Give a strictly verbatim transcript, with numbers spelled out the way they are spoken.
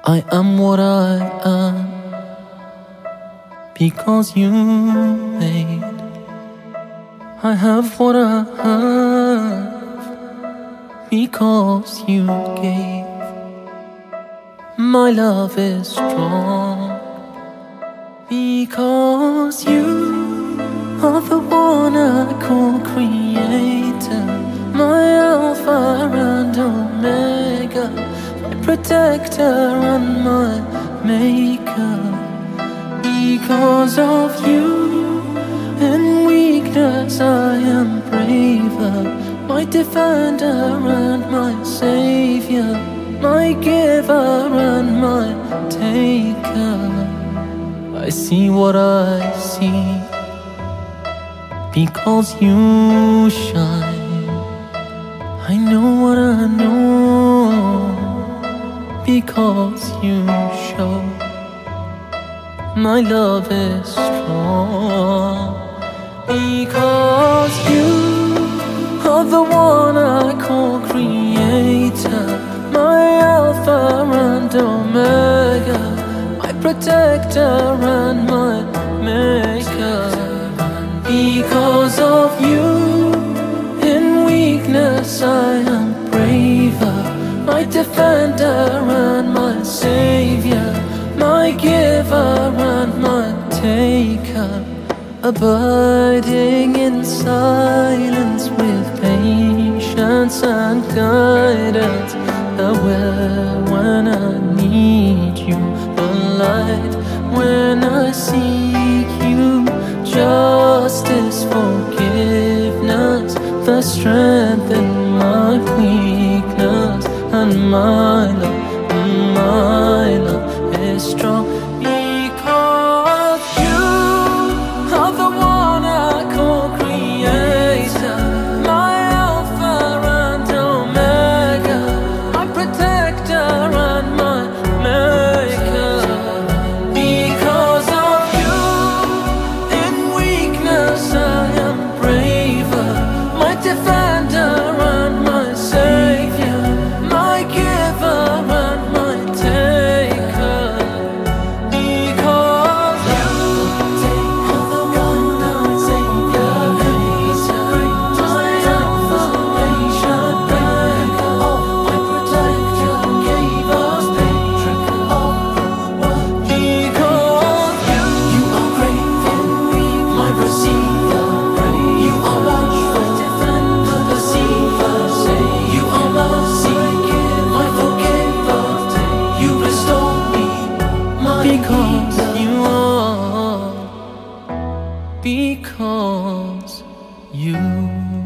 I am what I am because you made. I have what I have because you gave. My love is strong because you are the one I call creator, my Alpha and Omega, my protector and my maker. Because of you, in weakness I am braver, my defender and my savior, my giver and my taker. I see what I see because you shine. I know what I know because you show. My love is strong because you are the one I call creator, my Alpha and Omega, my protector and my maker. Because of you, in weakness I am braver, my defender and my savior, my giver and my taker. Abiding in silence with patience and guidance, aware when I need you, the light when I seek you, justice, forgiveness, the strength in my weakness, and my love, my love is strong. Because you are the one I call creator, my Alpha and Omega, my protector and my maker. Because of you, in weakness I am braver, my defender and my savior, my giver and my taker. Because you are the one I savior, my Alpha and Omega, my protector, gave us patron of the world. Because you, you are great in me, my receiver, you are watchful, defender, deceiver, say you are mercy, my forgiver, you restore me, my because you are, because you